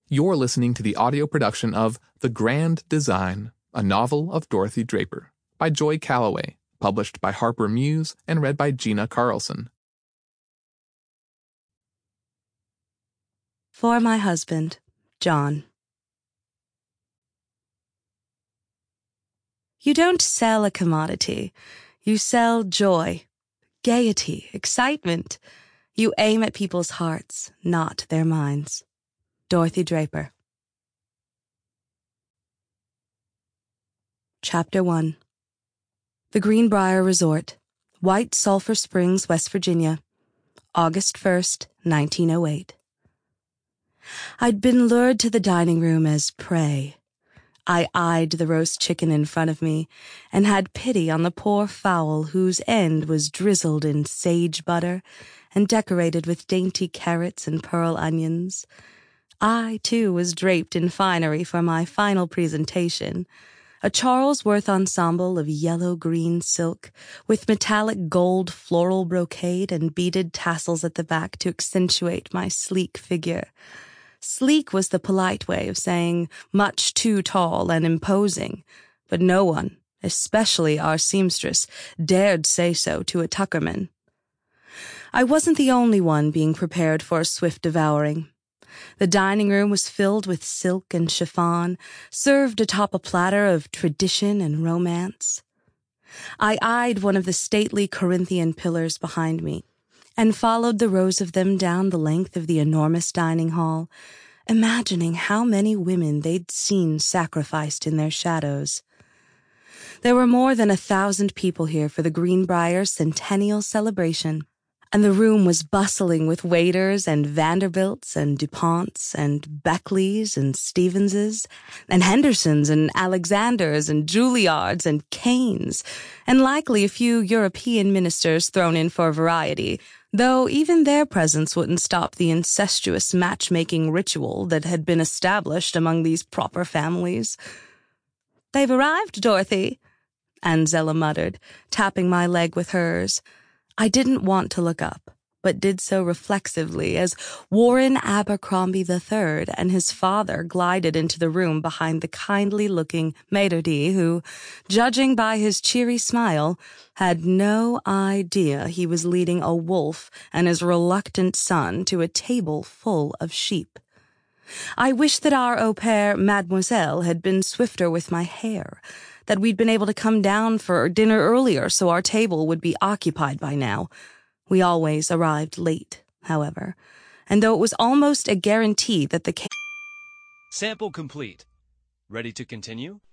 You're listening to the audio production of The Grand Design, a novel of Dorothy Draper, by Joy Calloway, published by Harper Muse and read by Gina Carlson. For my husband, John. You don't sell a commodity. You sell joy, gaiety, excitement. You aim at people's hearts, not their minds. Dorothy Draper. Chapter 1. The Greenbrier Resort, White Sulphur Springs, West Virginia, August 1st, 1908. I'd been lured to the dining room as prey. I eyed the roast chicken in front of me and had pity on the poor fowl whose end was drizzled in sage butter and decorated with dainty carrots and pearl onions. I, too, was draped in finery for my final presentation, a Charlesworth ensemble of yellow-green silk with metallic gold floral brocade and beaded tassels at the back to accentuate my sleek figure. Sleek was the polite way of saying much too tall and imposing, but no one, especially our seamstress, dared say so to a tuckerman. I wasn't the only one being prepared for a swift devouring. The dining room was filled with silk and chiffon, served atop a platter of tradition and romance. I eyed one of the stately Corinthian pillars behind me, and followed the rows of them down the length of the enormous dining hall, imagining how many women they'd seen sacrificed in their shadows. There were more than 1,000 people here for the Greenbrier Centennial Celebration, and the room was bustling with waiters and Vanderbilts and DuPonts and Beckleys and Stevenses and Hendersons and Alexanders and Juilliards and Canes, and likely a few European ministers thrown in for variety, though even their presence wouldn't stop the incestuous matchmaking ritual that had been established among these proper families. "They've arrived, Dorothy," Anzella muttered, tapping my leg with hers. I didn't want to look up, but did so reflexively as Warren Abercrombie III and his father glided into the room behind the kindly-looking maitre d' who, judging by his cheery smile, had no idea he was leading a wolf and his reluctant son to a table full of sheep. I wished that our au pair, Mademoiselle, had been swifter with my hair, that we'd been able to come down for dinner earlier so our table would be occupied by now. We always arrived late, however, and though it was almost a guarantee that the Sample complete. Ready to continue?